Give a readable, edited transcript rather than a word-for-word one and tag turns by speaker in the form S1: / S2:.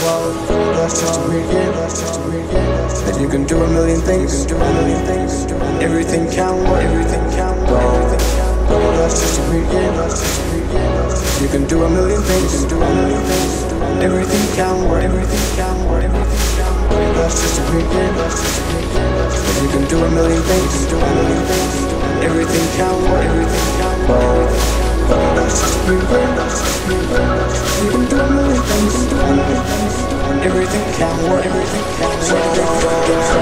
S1: That's just a weird game. That you can do a million things. Everything can work. That's just a weird game. You can do a million things. Everything can work. That's just a weird game. That you can do a million things. Everything can work. That's just a weird game. You can do a million things. Everything can work.